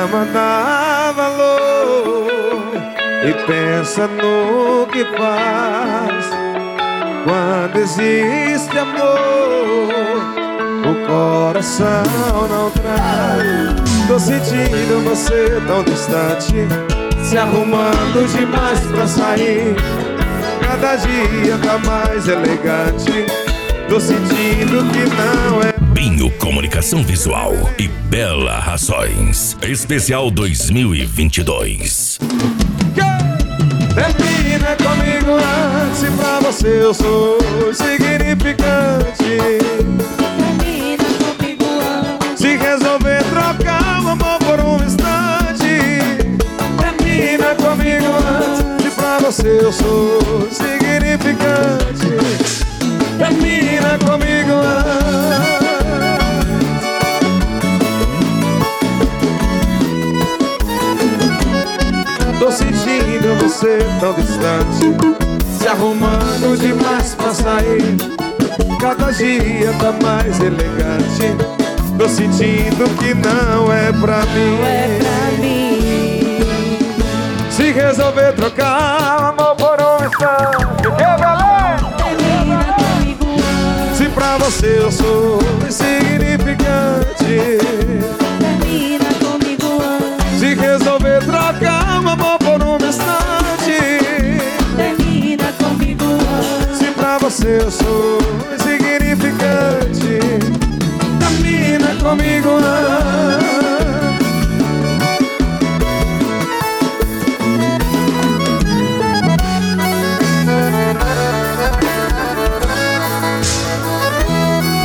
ama, dá valor e pensa no que faz. Quando existe amor, o coração não trai. Tô sentindo você tão distante, se arrumando demais pra sair. Cada dia tá mais elegante. Tô sentindo que não é. Binho Comunicação Visual e Bela Rações Especial 2022. Termina comigo antes, pra você eu sou insignificante. Termina comigo antes. Se resolver trocar o amor por um instante, termina comigo antes, pra você eu sou insignificante. Termina comigo antes. Tô sentindo você tão distante, se arrumando demais pra sair. Cada dia tá mais elegante. Tô sentindo que não é pra mim. Não é pra mim. Se resolver trocar o amor por um instante, Termina comigo antes. se pra você eu sou insignificante. Termina comigo antes. Se resolver trocar o amor por um instante, Termina comigo antes. se pra você eu sou insignificante, termina comigo antes.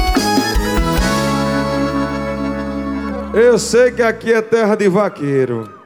Eu sei que aqui é terra de vaqueiro.